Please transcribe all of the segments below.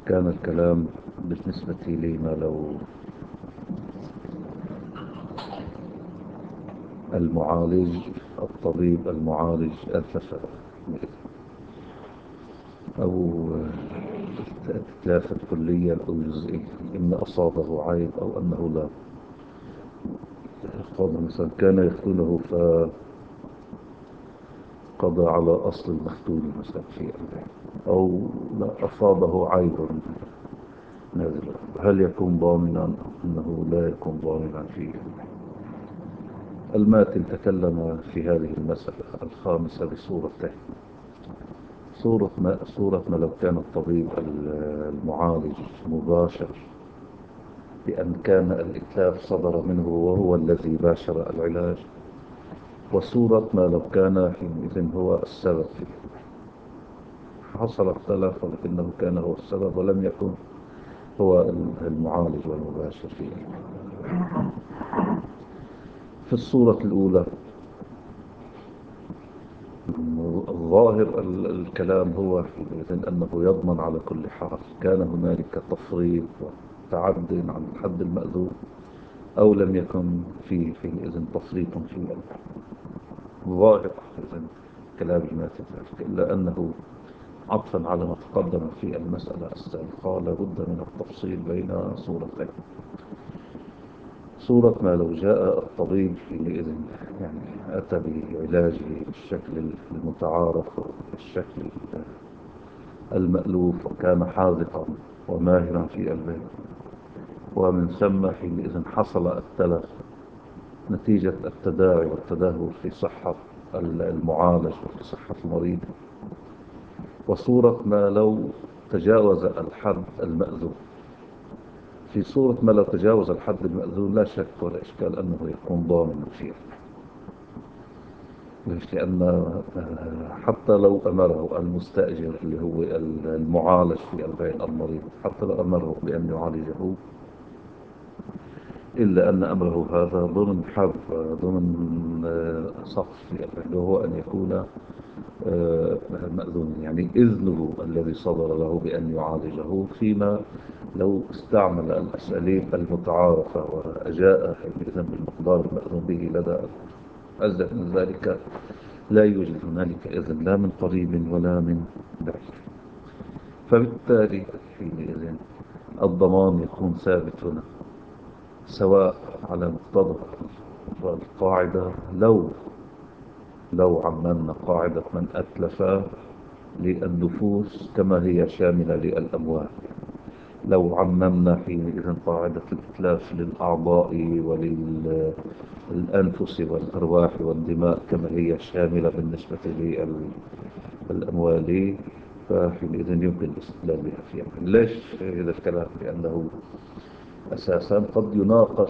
كان الكلام بالنسبة لي ما لو الطبيب المعالج الفشل أو تلافت كليا أو جزئيا، إن أصابه عيب أو أنه لا. قال مثلا كان يختونه فقضى على أصل المختون مثلا في قلبه، أو لا أصابه عيب نازل، هل يكون ضامنا أنه لا يكون ضامنا فيه؟ الماتن تكلم في هذه المسألة الخامسة بصورتين. صورة ما لو كان الطبيب المعالج مباشر بأن كان الإتلاف صدر منه وهو الذي باشر العلاج، وصورة ما لو كان حينئذ هو السبب فيه. حصل اختلاف ولكنه كان هو السبب ولم يكن هو المعالج والمباشر فيه. في الصورة الأولى الظاهر الكلام هو حينئذ أنه يضمن على كل حال، كان هنالك تفريط وتعد عن الحد المأذون أو لم يكن في حينئذ تفريط في ظاهر إذن كلام الماتن، إلا أنه عطفا على ما تقدم في المسألة السابقة لابد من التفصيل بين صورتين. صورة ما لو جاء الطبيب حينئذ يعني أتى بعلاجه بالشكل المتعارف بالشكل المألوف، وكان حاذقا وماهرا في البيت، ومن ثم حينئذ حصل التلف نتيجة التداعي والتدهور في صحة المعالج وفي صحة المريض. وصورة ما لو تجاوز الحد المأذون. في صورة ما لو تجاوز الحد المأذون لا شك ولا إشكال أنه يكون ضامن فيه، لأن حتى لو أمره المستأجر اللي هو المعالج في البيت المريض، حتى لو أمره بأن يعالجه، إلا أن أمره هذا ضمن ضمن صف اللي هو أن يكون مأذون، يعني إذنه الذي صدر له بأن يعالجه، فيما لو استعمل الأساليب المتعارفة وجاء إذن بالمقدار المأذون به لدى أزيد من ذلك لا يوجد هنالك إذن لا من قريب ولا من بعيد. فبالتالي حينئذ الضمان يكون ثابت هنا، سواء على مقتضى القاعدة. لو عممنا قاعدة من أتلف للنفوس كما هي شاملة للأموال، لو عممنا حينئذ قاعدة الإتلاف للأعضاء وللأنفس والأرواح والدماء كما هي شاملة بالنسبة للأموال، فحينئذ يمكن الاستدلال بها فيها. ليش هذا الكلام؟ لأنه أساسا قد يناقش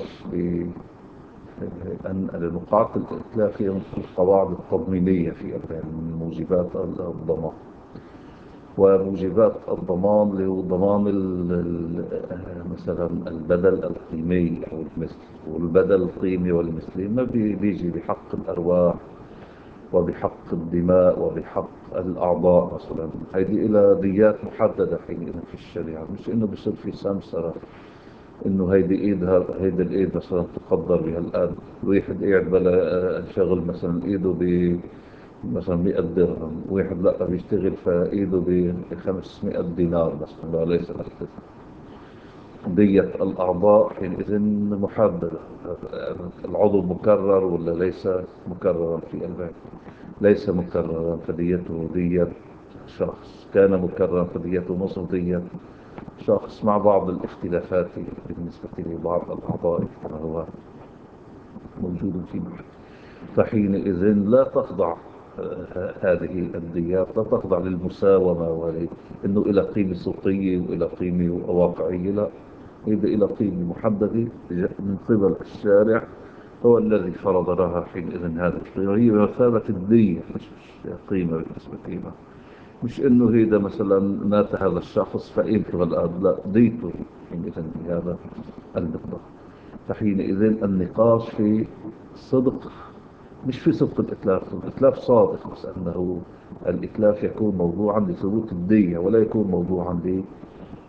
أن نقاط الإتلاف هي القواعد التضمينية من موجبات الضمان. وموجبات الضمان اللي هو ضمان مثلا البدل القيمي أو المثل، والبدل القيمي والمثلي ما بيجي بحق الأرواح وبحق الدماء وبحق الأعضاء مثلا، هذه إلى ديات محددة حينئذ في الشريعة، مش إنه بيصير في سمسرة إنه هيدي هيدي الإيد مثلا تقدر بها الآن واحد قاعد بلا شغل مثلا إيده مثلا 100 درهم، واحد لا بيشتغل فايده ب 500 دينار مثلا، لا ليس أكثر. دية الأعضاء حينئذ محددة، العضو مكرر ولا ليس مكررا في البيت، ليس مكررا فديته دية شخص، كان مكررا فديته نصف دية شخص، مع بعض الاختلافات بالنسبة لبعض الأعضاء كما هو موجود في محل. فحينئذ لا تخضع هذه الديات لا تخضع للمساومة إنه إلى قيمة سوقية وإلى قيمة واقعية، لا، إذا إلى قيمة محددة من قبل الشارع هو الذي فرض لها حينئذ هذه القيمة، هي بمثابة الدية مش قيمة بالنسبة لها. مش إنه هيدا مثلا مات هذا الشخص فقيمته الآن، لا، ديته حينئذ بهذا المقدار. فحينئذ النقاش في صدق، مش في صدق الإتلاف. الإتلاف صادق، بس أنه الإتلاف يكون موضوعا لثبوت الدية ولا يكون موضوعا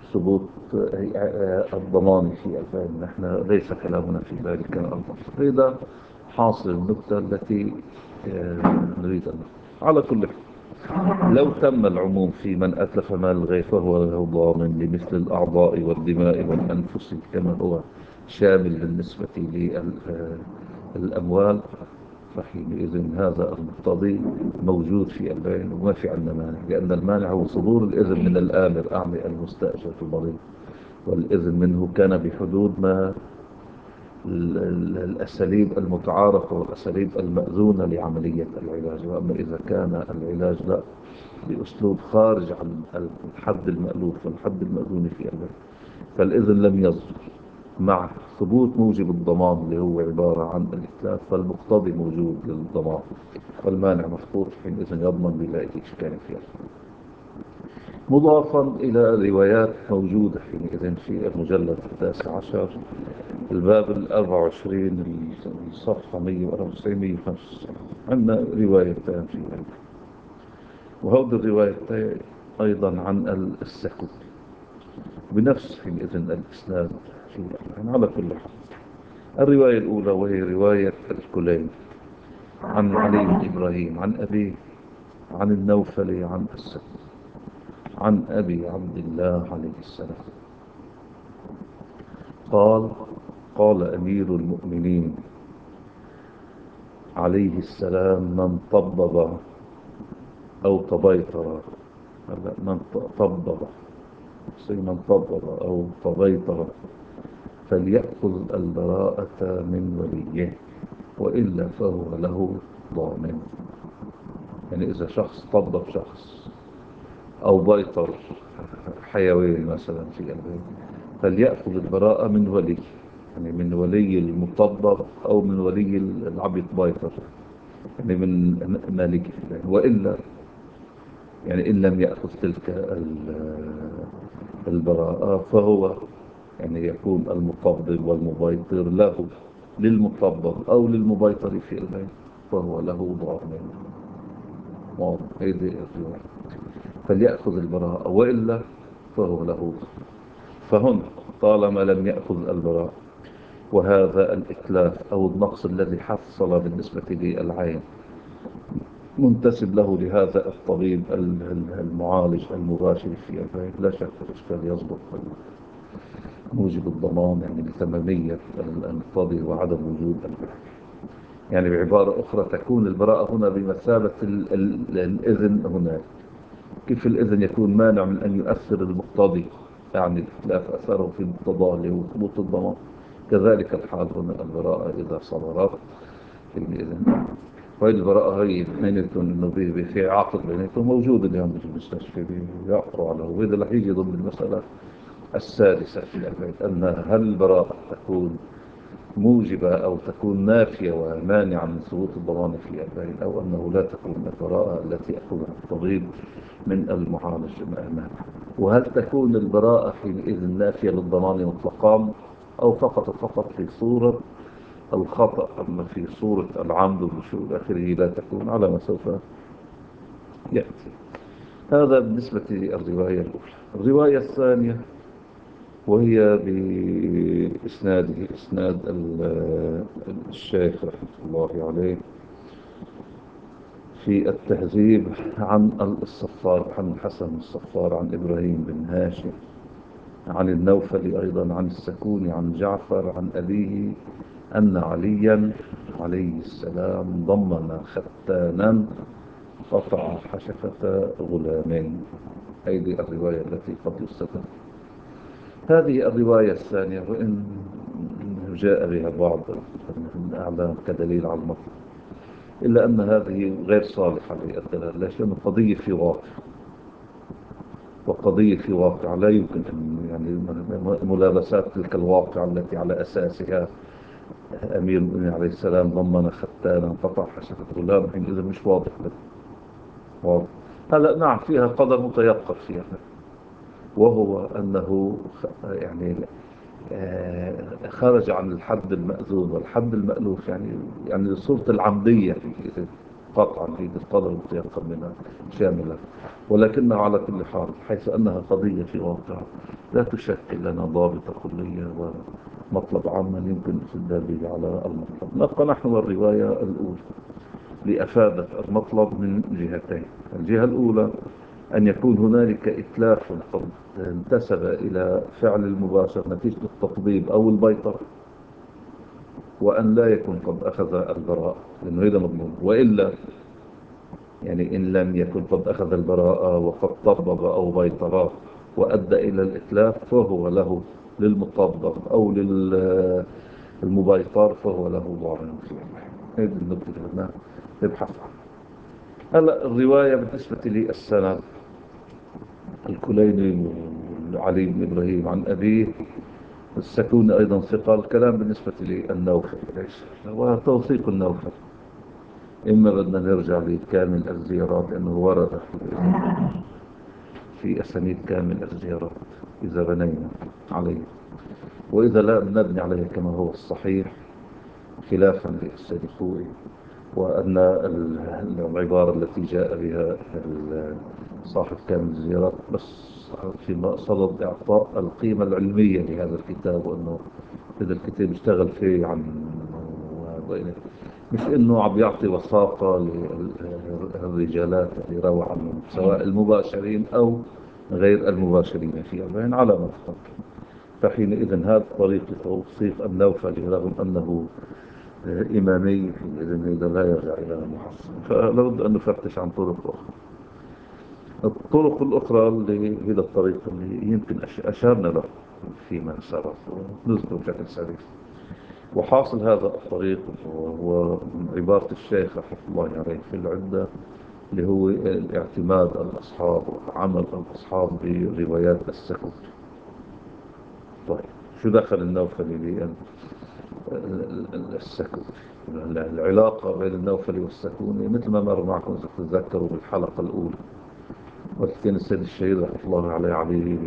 ثبوت الضمان في البيان. نحن ليس كلامنا في ذلك النص. هذا حاصل النكتة التي نريد أن نقول. على كل حال، لو تم العموم في من أتلف مال الغير فهو له ضامن لمثل الأعضاء والدماء والأنفس، كما هو شامل بالنسبة للأموال، فحينئذ هذا المقتضي موجود في البيان وما في عندنا مانع، لأن المانع هو صدور الإذن من الآمر، أعني المستأجر في المريض، والإذن منه كان بحدود ما الأساليب المتعارفة والأساليب المأذونة لعملية العلاج. وأما إذا كان العلاج لا بأسلوب خارج عن الحد المألوف والحد المأذون في البيان، فالإذن لم يصدر مع ثبوت موجب الضمان اللي هو عبارة عن الإتلاف، فالمقتضي موجود للضمان والمانع مفقود، حينئذ يضمن بلا أي إشكال فيها. مضافا إلى روايات موجودة حينئذ في المجلد 19 الباب 24 الصفحة 194 195 عندنا روايتان في ذلك، وهذه الروايتين أيضا عن السكوت بنفس حينئذ الإسناد في يعني. على كل حال، الرواية الأولى وهي رواية الكلين عن علي بن إبراهيم عن أبيه عن النوفلي عن السكوت عن أبي عبد الله عليه السلام قال: قال أمير المؤمنين عليه السلام: من طبب أو تبيطر، من طبب من طبب أو تبيطر فليأخذ البراءة من وليه، وإلا فهو له ضامن. يعني إذا شخص طبب شخص أو بيطر حيوان مثلا في البيت، فليأخذ البراءة من ولي، يعني من ولي المطبب أو من ولي العبد بيطر، يعني من مالك فلان. وإلا يعني إن لم يأخذ تلك البراءة فهو يعني يكون المطبب والمبيطر له، للمطبب أو للمبيطر في البيت فهو له ضامن. واضح هذه الرواية. فليأخذ البراءة وإلا فهو له ضامن. فهنا طالما لم يأخذ البراءة، وهذا الإتلاف أو النقص الذي حصل بالنسبة للعين منتسب له لهذا الطبيب المعالج المباشر في البيت، لا شك الإشكال يصدق موجب الضمان، يعني لتمامية المقتضي وعدم وجود البراءة. يعني بعبارة أخرى تكون البراءة هنا بمثابة الإذن هناك. كيف الإذن يكون مانع من أن يؤثر المقتضي، يعني الإتلاف أثره في المقتضى اللي هو ثبوت الضمان، كذلك الحال هنا البراءة إذا صدرت في الإذن. وهي البراءة هي بينتهم إنه في عقد بينتهم موجود اليوم في المستشفى بيعقروا على، وإذا رح يجي ضمن المسألة السادسة في البيت، أن هل البراءة تكون موجبة أو تكون نافية ومانعة من ثبوت الضمان في البيت، أو أنه لا تكون البراءة التي يأخذها الطبيب من المعالج أمامه. وهل تكون البراءة حينئذ نافية للضمان مطلقا، أو فقط في صورة الخطأ، أما في صورة العمد والشيء آخره لا تكون، على ما سوف يأتي. هذا بالنسبة للرواية الأولى. الرواية الثانية وهي بإسناده إسناد الشيخ رحمة الله عليه في التهذيب عن الصفار، عن الحسن الصفار عن إبراهيم بن هاشم عن النوفلي أيضا عن السكون عن جعفر عن أبيه أن عليا عليه السلام ضمن ختانا قطع حشفة غلامين. هذه الرواية التي قد يستفاد. هذه الرواية الثانية وإن جاء بها بعض الأعلام كدليل على المطلق، إلا أن هذه غير صالحة للدلالة، لأن قضية في واقع، وقضية في واقع لا يمكن أن يعني ملابسات تلك الواقع التي على أساسها أمير المؤمنين عليه السلام ضمن ختانا قطع حشفة غلام، حينئذ مش واضح لك. واضح. هلا نعم فيها قدر متيقظ فيها، وهو أنه يعني خرج عن الحد المأذون والحد المألوف، يعني صورة العمدية في قطعا في القدر المتيقن منها شاملة، ولكنها على كل حال حيث أنها قضية في واقع لا تشكل لنا ضابط كلية ومطلب عاما يمكن الاستدلال به على المطلب. نبقى نحن الرواية الأولى لأفادت المطلب من جهتين. الجهة الأولى أن يكون هنالك إتلاف قد انتسب إلى فعل المباشر نتيجة التطبيب أو البيطرة، وأن لا يكون قد أخذ البراءة، لأنه هذا مضمون. وإلا يعني إن لم يكن قد أخذ البراءة وقد طبب أو بيطر وأدى إلى الإتلاف فهو له للمطبب أو للمبيطر فهو له ضارر فيه. هذه النقطة اللي بدنا نبحث عنها. هلا الرواية بالنسبة لي السند الكليني وعلي بن إبراهيم عن أبيه، السكون أيضا ثقة. الكلام بالنسبة لي النوفل ليس وتوثيق النوفل، إما بدنا نرجع لكامل الزيارات لأنه ورد في أسانيد كامل الزيارات إذا بنينا عليه، وإذا لا نبني عليه كما هو الصحيح خلافا للسيد الخوئي، وأن العبارة التي جاء بها صاحب كامل الزيارات بس في صدد إعطاء القيمة العلمية لهذا الكتاب، وأنه هذا الكتاب اشتغل فيه عن مش انه عم يعطي وثاقة للرجالات اللي روى عنهم سواء المباشرين او غير المباشرين في أربعين على ما تفضل. فحينئذ هذا طريق لتوصيف النوفلي رغم انه امامي، حينئذ هذا لا يرجع الى محصن، فلابد ان نفتش عن طرق اخرى. الطرق الاخرى اللي هي الطريق اللي يمكن اشارنا له فيما سبق ونذكر بشكل سريع. وحاصل هذا الطريق هو عبارة الشيخ رحمه الله عليه في العدة، اللي هو الاعتماد الأصحاب وعمل الأصحاب بروايات السكوت. طيب شو دخل النوفلي السكوت؟ العلاقة بين النوفلي والسكوني مثل ما مر معكم إذا تتذكروا بالحلقة الأولى، وكان السيد الشهيد رحمه الله عليه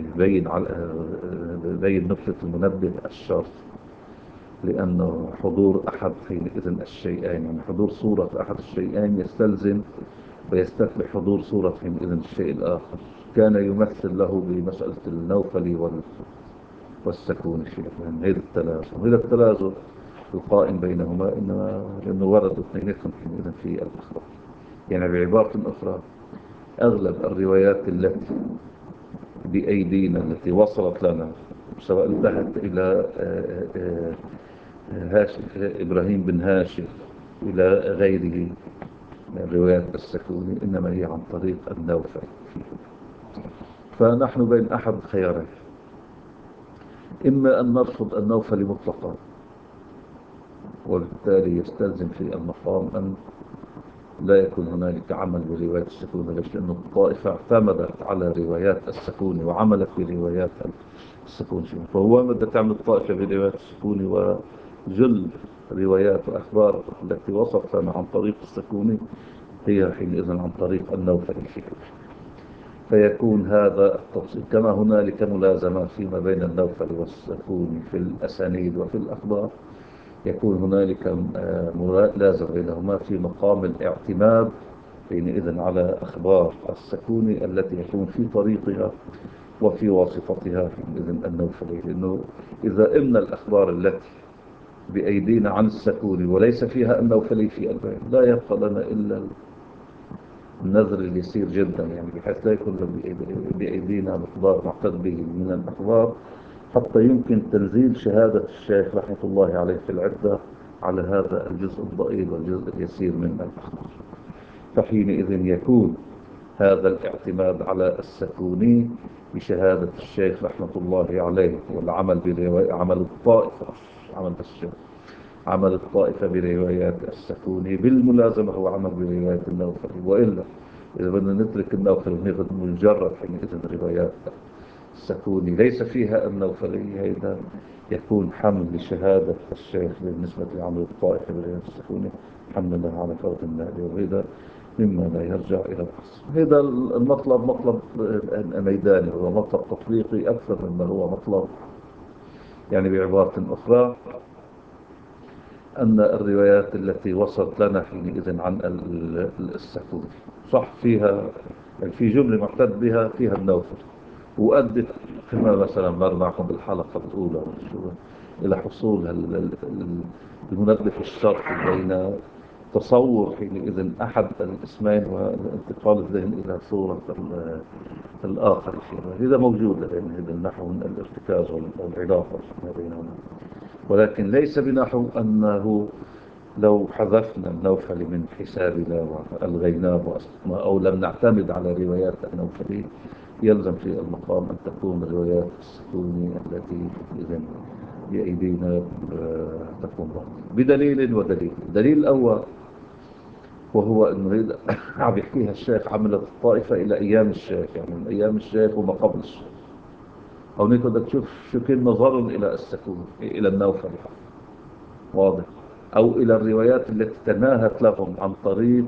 بين نقطة المنبه الشرط، لأنه حضور أحد حينئذ الشيئين، يعني حضور صورة أحد الشيئين يستلزم ويستتبع حضور صورة حينئذ الشيء الآخر. كان يمثل له بمسألة النوفلي والسكون شيء، يعني هذا التلازم، وهذا التلازم القائم بينهما إنما لأنه وردوا اثنينهم حينئذ في الأخبار. يعني بعبارة أخرى أغلب الروايات التي بأيدينا التي وصلت لنا سواء انتهت إلى هاشم إبراهيم بن هاشم إلى غيره من روايات السكوني إنما هي عن طريق النوفل. فنحن بين أحد خيارين، إما أن نرفض النوفل مطلقا، وبالتالي يستلزم في المقام أن لا يكون هنالك عمل بروايات السكوني. ليش؟ لأن الطائفة اعتمدت على روايات السكوني وعملت بروايات السكوني، فهو مدى تعمل الطائفة بروايات السكوني وجل روايات وأخبار التي وصلت لنا عن طريق السكوني هي حينئذ عن طريق النوفل فيه. فيكون هذا التفصيل كما هنالك ملازمة فيما بين النوفل والسكوني في الأسانيد وفي الأخبار، يكون هنالك ملازمة بينهما في مقام الاعتماد حينئذ على أخبار السكوني التي يكون في طريقها وفي واسطتها حينئذ النوفلي. لأنه إذا إن الأخبار التي بأيدينا عن السكوني وليس فيها النوفلي في البيت لا يبقى لنا إلا النذر اليسير جدا، يعني بحيث لا يكون بأيدينا مقدار معتد به من الأخبار حتى يمكن تنزيل شهادة الشيخ رحمة الله عليه في العدة على هذا الجزء الضئيل والجزء اليسير من الأخبار. فحينئذ يكون هذا الاعتماد على السكوني بشهادة الشيخ رحمة الله عليه والعمل برواية عمل الطائفة، عمل الشيخ عمل الطائفة بروايات السكوني بالملازمة هو عمل بروايات النوفلي. وإلا إذا بدنا نترك النوفلي وناخذ مجرد حينئذ روايات السكوني ليس فيها النوفلي، هذا يكون حمل لشهادة الشيخ بالنسبة لعمل الطائفة بروايات السكوني حمل لها على فرض النهدي، وهذا مما لا يرجع إلى الأصل. هذا المطلب مطلب ميداني، هو مطلب تطبيقي أكثر مما هو مطلب، يعني بعبارة أخرى أن الروايات التي وصلت لنا حينئذ عن السكون صح فيها، يعني في جملة معتد بها فيها النوفل، وأدت كما مثلا مر معكم بالحلقة الأولى إلى حصول المنبه الشرطي بين تصور حينئذ أحد الاسمين وانتقال الذهن إلى صورة الآخر فيها. هذا موجود لدينا، هذا النحو من الارتكاز والعلاقة ما بينهما، ولكن ليس بنحو أنه لو حذفنا النوفل من حسابنا وألغيناه أو لم نعتمد على روايات النوفلي يلزم في المقام أن تكون روايات السكوني التي إذن بأيدينا تكون ضغط بدليل ودليل. دليل الأول وهو أنه عم يحكيها الشيخ عملت الطائفة إلى أيام الشيخ، يعني من أيام الشيخ وما قبل الشيخ، أو بدك تشوف شو كان نظرهم إلى السكون إلى النوفل، واضح، أو إلى الروايات التي تناهت لهم عن طريق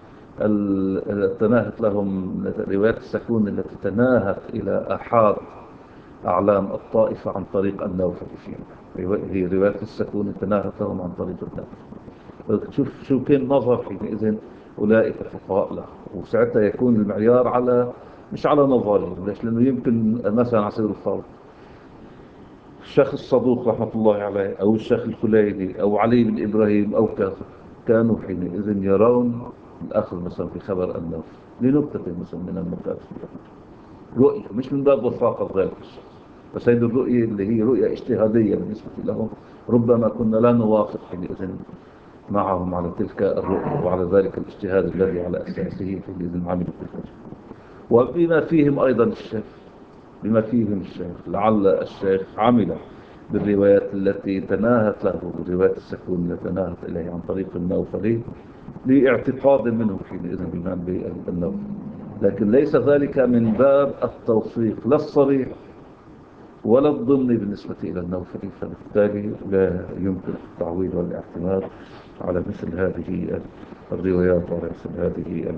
تناهت لهم روايات السكون التي تناهت إلى أحد أعلام الطائفة عن طريق النوفل فيها، هي روايات السكون تناهت لهم عن طريق النوفل. تشوف شو كان نظر حينئذ أولئك الفقهاء له، وساعتها يكون المعيار على مش على نظرهم. ليش؟ لأنه يمكن مثلا على سبيل الفرض الشيخ الصدوق رحمة الله عليه أو الشيخ الكليني أو علي بن إبراهيم أو كذا كانوا حينئذ يرون الأخذ مثلا في خبر النوفل لنكتة مثلا من النكات، رؤية مش من باب وثاقة ذلك الشخص، بس هذه الرؤية اللي هي رؤية اجتهادية بالنسبة لهم، ربما كنا لا نوافق حينئذ معهم على تلك الرؤية وعلى ذلك الاجتهاد الذي على أساسه حينئذ عملوا تلك، وبما فيهم أيضا الشيخ، بما فيهم الشيخ لعل الشيخ عمل بالروايات التي تناهت له، روايات السكون التي تناهت إليه عن طريق النوفلي لاعتقاد منه حينئذ بالإيمان بالنوفل، لكن ليس ذلك من باب التوثيق لا الصريح ولا الضمني بالنسبة إلى النوفلي، فبالتالي لا يمكن التعويل والاعتماد على مثل هذه الروايات وعلى مثل هذه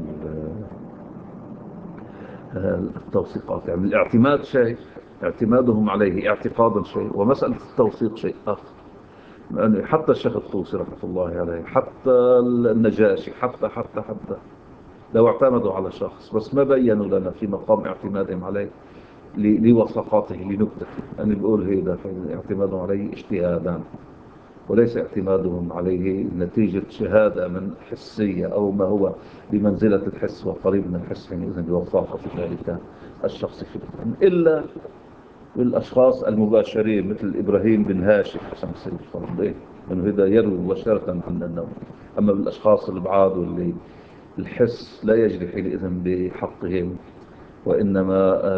التوثيقات. يعني الاعتماد شيء، اعتمادهم عليه اعتقادا شيء، ومسألة التوثيق شيء آخر. يعني حتى الشيخ الطوسي رحمة الله عليه، حتى النجاشي، حتى لو اعتمدوا على شخص بس ما بينوا لنا في مقام اعتمادهم عليه لوثقاته لنكتة، أنا بقول هيدا اعتمادهم عليه اجتهادا وليس اعتمادهم عليه نتيجة شهادة من حسية أو ما هو بمنزلة الحس وقريب من الحس حينئذ بوثاقة ذلك الشخص فيه، إلا بالأشخاص المباشرين مثل إبراهيم بن هاشم حسن سيد الفرد، من هذا يروي مباشرة عن النوم. أما بالأشخاص البعاد واللي الحس لا يجري حينئذ بحقهم، وإنما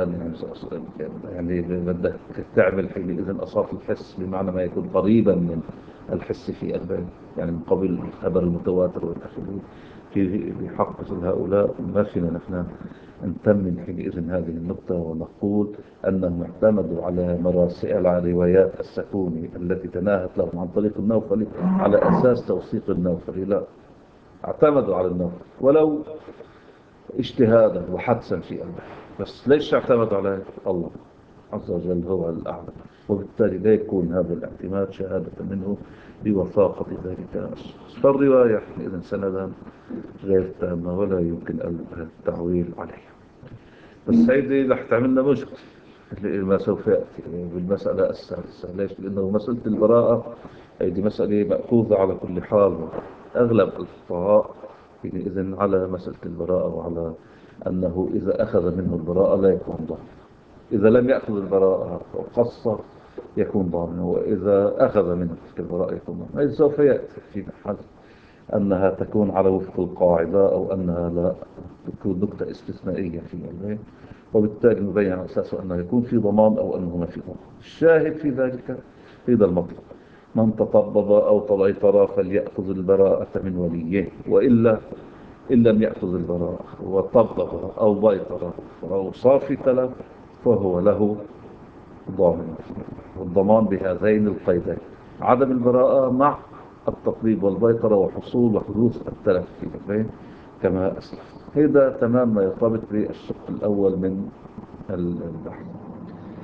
يعني بدك تعمل حينئذ أصاف الحس بمعنى ما يكون قريبا من الحس في البال، يعني من قبل الخبر المتواتر والآخرين في حق مثل هؤلاء. ما فينا نحن نتمم حينئذ هذه النقطة ونقول أنهم اعتمدوا على مراسئ على روايات السكوني التي تناهت لهم عن طريق النوفلي على أساس توثيق النوفلي، لا، اعتمدوا على النوفل ولو اجتهادا وحدسا في قلبه، بس ليش اعتمد على الله عز وجل هو الأعلم، وبالتالي لا يكون هذا الاعتماد شهادة منه بوثاقة ذلك الشخص. فالرواية إذن سندا غير تامة ولا يمكن التعويل عليها. بس هيدي رح تعملنا مشكلة ما سوف يأتي بالمسألة السادسة. ليش؟ لأنه مسألة البراءة هيدي مسألة مأخوذة على كل حال، أغلب الفقهاء إذن على مسألة البراءة وعلى أنه إذا أخذ منه البراءة لا يكون ضامن، إذا لم يأخذ البراءة وقصر يكون ضامن، وإذا أخذ منه البراءة يكون ضامن. هذا سوف يأتي في محل أنها تكون على وفق القاعدة أو أنها لا تكون نقطة استثنائية في البيت، وبالتالي نبين على أساسه أنه يكون في ضمان أو أنه ما في ضمان. الشاهد في ذلك هذا المطلب: من تطبب أو تضيطر فليأخذ البراءة من وليه، وإلا إن لم يأخذ البراءة وطبب أو بيطر أو صار في تلف فهو له ضامن. والضمان بهذين القيدين: عدم البراءة مع التطبيب والبيطرة وحصول وحدوث التلف في البين كما أسلف. هذا تمام ما يرتبط بالشق الأول من البحث.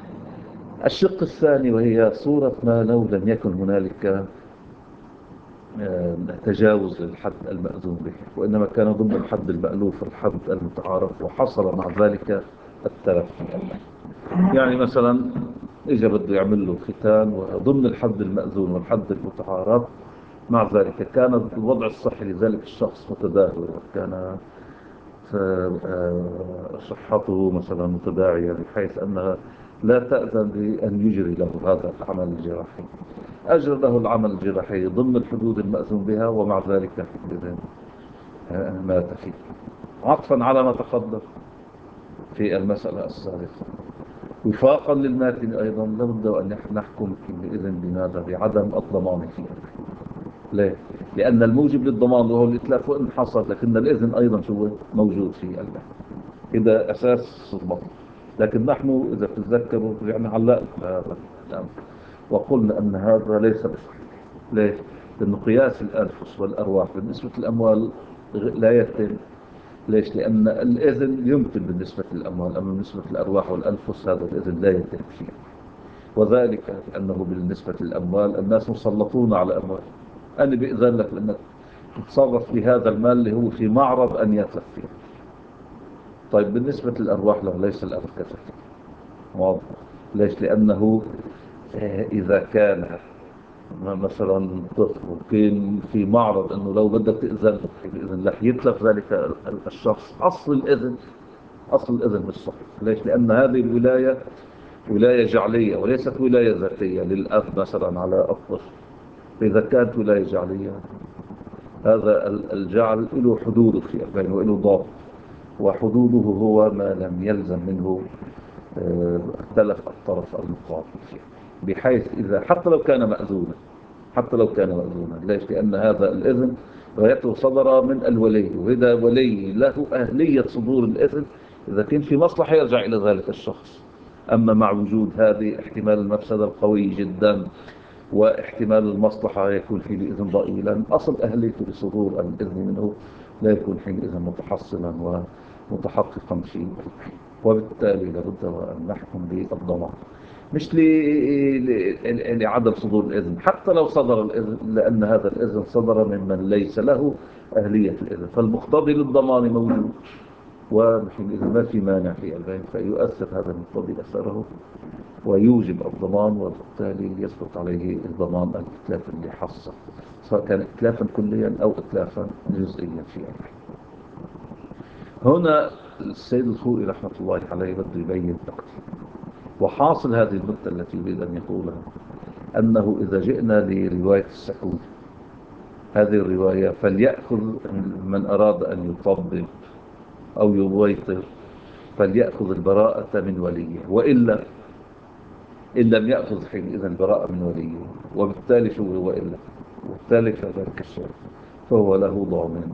الشق الثاني وهي صورة ما لو لم يكن هنالك تجاوز الحد المأذون به، وإنما كان ضمن الحد المألوف الحد المتعارف، وحصل مع ذلك التلف. يعني مثلا إجا بده يعمل له ختان وضمن الحد المأذون والحد المتعارف، مع ذلك كان الوضع الصحي لذلك الشخص متدهور، وكان صحته مثلا متداعية بحيث أنها لا تأذن بأن يجري له هذا العمل الجراحي. أجرى له العمل الجراحي ضمن الحدود المأذون بها، ومع ذلك مات فيه. عطفا على ما تقدم في المسألة السابقة، وفاقا للماتن أيضا لابد أن نحكم بإذن بماذا؟ بعدم الضمان فيه. ليه؟ لأن الموجب للضمان وهو الإتلاف وإن حصل، لكن الإذن أيضا شو موجود في المال. إذا أساس الضمان. لكن نحن إذا تتذكروا يعني علقنا هذا الكلام وقلنا أن هذا ليس بصحيح. ليش؟ لأنه قياس الأنفس والأرواح بالنسبة للأموال لا يتم. ليش؟ لأن الإذن يمكن بالنسبة للأموال، أما بالنسبة للأرواح والأنفس هذا الإذن لا يتم فيه. وذلك أنه بالنسبة للأموال الناس مسلطون على أموال. أنا بإذن لك أنك تتصرف بهذا المال اللي هو في معرض أن يتلف فيه. طيب بالنسبة للأرواح له ليس الأمر كذلك. واضح. ليش؟ لأنه إذا كان مثلا طفل وكان في معرض أنه لو بدك تأذن بإذن رح يتلف ذلك الشخص، أصل الإذن مش صحيح. ليش؟ لأن هذه الولاية ولاية جعلية وليست ولاية ذاتية للأب مثلا على الطفل. فإذا كانت ولاية جعلية، هذا الجعل له حدوده في أبين وله ضابط، وحدوده هو ما لم يلزم منه اختلف الطرف المقابل فيه، بحيث إذا حتى لو كان مأذونا. ليش؟ لأن هذا الإذن غايته صدر من الولي، وإذا ولي له أهلية صدور الإذن إذا كان في مصلحة يرجع إلى ذلك الشخص. أما مع وجود هذه احتمال المفسدة القوي جدا واحتمال المصلحة يكون فيه الإذن ضئيل، لأن أصل أهليته بصدور الإذن منه لا يكون حينئذ متحصلا ومتحققا فيه. وبالتالي لابد أن نحكم بالضمان، مش لعدم صدور الإذن حتى لو صدر الإذن، لأن هذا الإذن صدر ممن ليس له أهلية الإذن، فالمقتضي للضمان موجود، وحينئذ ما في مانع في البين، فيؤثر هذا المقتضي أثره ويوجب الضمان، وبالتالي يسقط عليه الضمان الإتلاف اللي حصل، سواء كان إتلافا كليا أو إتلافا جزئيا في البين. هنا السيد الخوئي رحمة الله عليه بده يبين نقطة، وحاصل هذه النقطة التي يريد أن يقولها أنه إذا جئنا لرواية السكون، هذه الرواية فليأخذ من أراد أن يطبب أو يبيطر فليأخذ البراءة من وليه، وإلا إن لم يأخذ حينئذ البراءة من وليه، وبالتالي شو هو إلا وبالتالي فذلك الشيء فهو له ضامن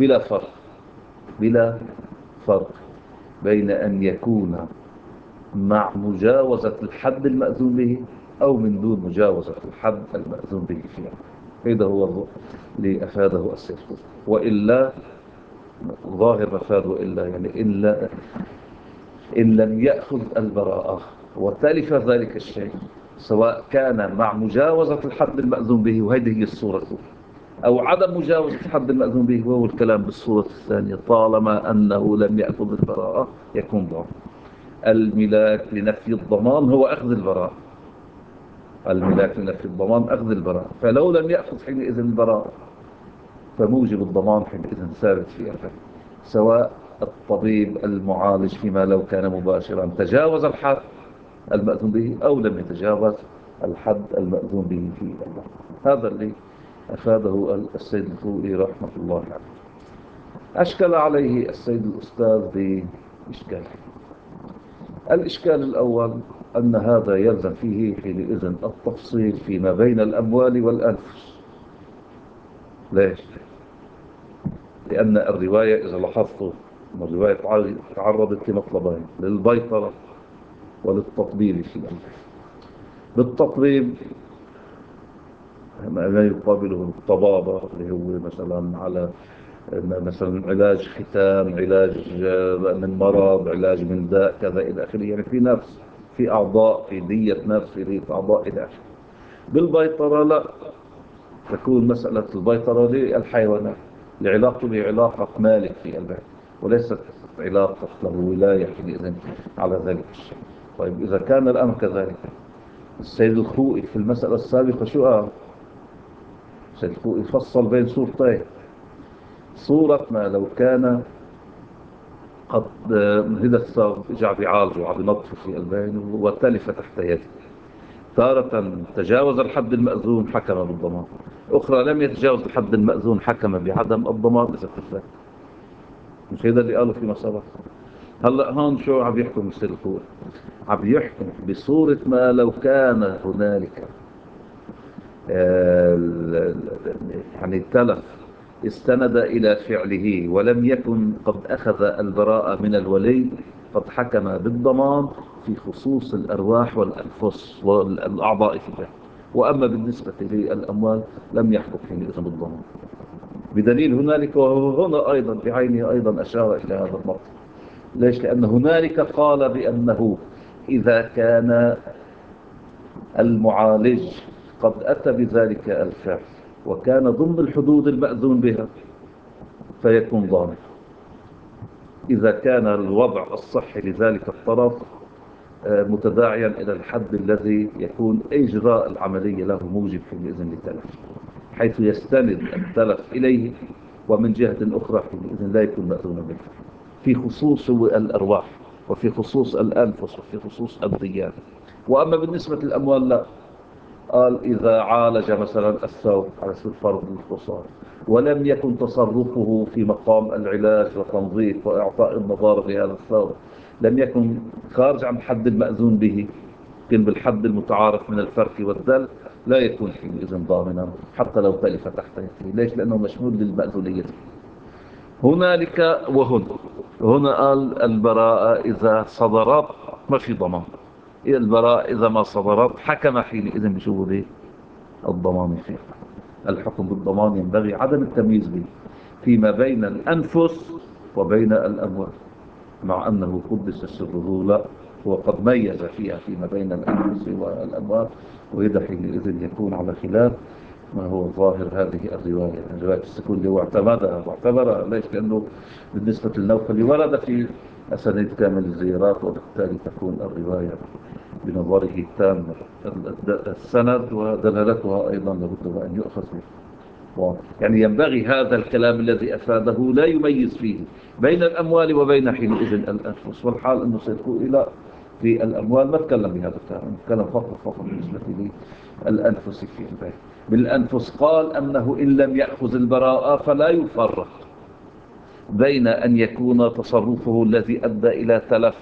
بلا فرق بين أن يكون مع مجاوزة الحد المأذون به أو من دون مجاوزة الحد المأذون به فيه. هذا هو اللي أفاده السيد، وإلا ظاهر مفاد وإلا يعني إن لم يأخذ البراءة وتلف ذلك الشيء، سواء كان مع مجاوزة الحد المأذون به وهذه هي الصورة، أو عدم مجاوزة الحد المأذون به وهو الكلام بالصورة الثانية، طالما أنه لم يأخذ البراءة يكون ضامن. الملاك لنفي الضمان هو أخذ البراءة، الملاك لنفي الضمان أخذ البراءة، فلو لم يأخذ حينئذ البراءة فموجب الضمان حينئذ ثابت في أفعال، سواء الطبيب المعالج فيما لو كان مباشرا تجاوز الحد المأذون به أو لم يتجاوز الحد المأذون به في الله. هذا اللي أفاده السيد الخوئي رحمة الله عليه. أشكل عليه السيد الأستاذ بإشكال. الإشكال الأول أن هذا يلزم فيه حينئذ التفصيل فيما بين الأموال والأنفس. ليش؟ لأن الرواية إذا لاحظتوا الرواية تعرضت لمطلبين، للبيطرة وللتطبيب في الأمر. بالتطبيب ما يقابله الطبابة اللي هو مثلا على مثلا علاج ختام، علاج من مرض، علاج من داء كذا إلى آخره، يعني في نفس، في أعضاء، في دية نفس، في دية أعضاء إلى آخره. بالبيطرة لا، تكون مسألة البيطرة للحيوانات، لعلاقته بعلاقة مالك في البيت، وليست علاقة له ولاية حينئذ على ذلك الشيء. طيب إذا كان الأمر كذلك، السيد الخوئي في المسألة السابقة شو قال؟ السيد الخوئي فصل بين صورتين: صورة ما لو كان قد هدى الثوب جاء بعالجه وعم بنظفه في البين وتلف تحت يده، تارة تجاوز الحد المأذون حكم بالضمان، أخرى لم يتجاوز الحد المأذون حكم بعدم الضمان إذا تلف. مش هذا اللي قاله فيما سبق؟ هلا هون شو عم يحكم السيد الخوئي؟ عم يحكم بصورة ما لو كان هنالك يعني تلف استند إلى فعله ولم يكن قد أخذ البراءة من الولي، قد حكم بالضمان في خصوص الأرواح والأنفس والأعضاء في البيت. وأما بالنسبة للأموال لم يحكم حينئذ بالضمان، بدليل هنالك، وهنا أيضا بعينه أيضا أشار إلى هذا النقطة. ليش؟ لأن هنالك قال بأنه إذا كان المعالج قد أتى بذلك الفعل وكان ضمن الحدود المأذون بها فيكون ضامن. إذا كان الوضع الصحي لذلك الطرف متداعيا إلى الحد الذي يكون إجراء العملية له موجب حينئذ للتلف، حيث يستند التلف إليه، ومن جهة أخرى حينئذ لا يكون مأذونا به في خصوص الأرواح وفي خصوص الأنفس وفي خصوص الديان. وأما بالنسبة للأموال لا، قال إذا عالج مثلا الثوب على سبيل الفرض الخصال ولم يكن تصرفه في مقام العلاج وتنظيف وإعطاء النظارة لهذا الثوب لم يكن خارج عن حد المأذون به، يمكن بالحد المتعارف من الفرك والدل، لا يكون حينئذ ضامنا حتى لو تلف تحت يده. ليش؟ لأنه مشمول للمأذونية هنالك وهنا. هنا قال البراءة إذا صدرت ما في ضمان، البراءة إذا ما صدرت حكم حينئذ بشهود الضمان فيه. الحكم بالضمان ينبغي عدم التمييز به فيما بين الأنفس وبين الأموال، مع أنه قدس سره لا، هو قد ميز فيها فيما بين الأنفس والأموال، وإذا حينئذ يكون على خلاف ما هو ظاهر هذه الرواية، رواية السكون اللي هو واعتبرها. ليش؟ لأنه بالنسبة للنوفل ورد في أسانيد كامل الزيارات، وبالتالي تكون الرواية بنظره التام السند ودلالتها أيضا لابد أن يؤخذ به. يعني ينبغي هذا الكلام الذي أفاده لا يميز فيه بين الأموال وبين حينئذ الأنفس، والحال أنه سيكون إلى في الأموال ما تكلم بهذا الكلام، تكلم فقط بالنسبة للأنفس في البيت. بالأنفس قال أنه إن لم يأخذ البراءة فلا يفرق بين أن يكون تصرفه الذي أدى إلى تلف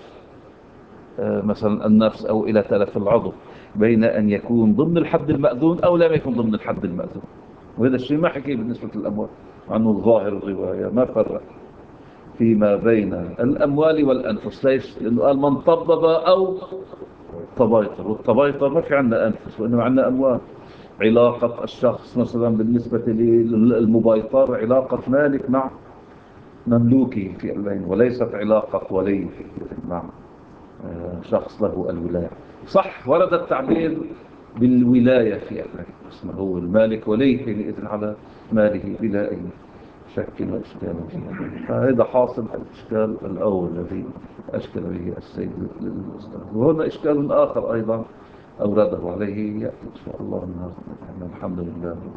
مثلا النفس أو إلى تلف العضو، بين أن يكون ضمن الحد المأذون أو لم يكن ضمن الحد المأذون. وهذا الشيء ما حكي بالنسبة للأموال، عنه الظاهر الرواية ما فرق فيما بين الأموال والأنفس. ليش؟ لأنه قال من طبب أو تبايطر، والتبايطر ما في عندنا أنفس وإنما عندنا أموال. علاقة الشخص مثلا بالنسبة للمبايطر علاقة مالك مع مملوكي في البين، وليست علاقة ولي مع شخص له الولاية. صح ورد التعبير بالولاية في البين، اسمه هو المالك ولي حينئذ على ماله بلا أي شك وإشكال فيه. فهذا حاصل الإشكال الأول الذي أشكل به السيد للأستاذ. وهنا إشكال آخر أيضا أورده عليه يأتي إن شاء الله النهار. الحمد لله.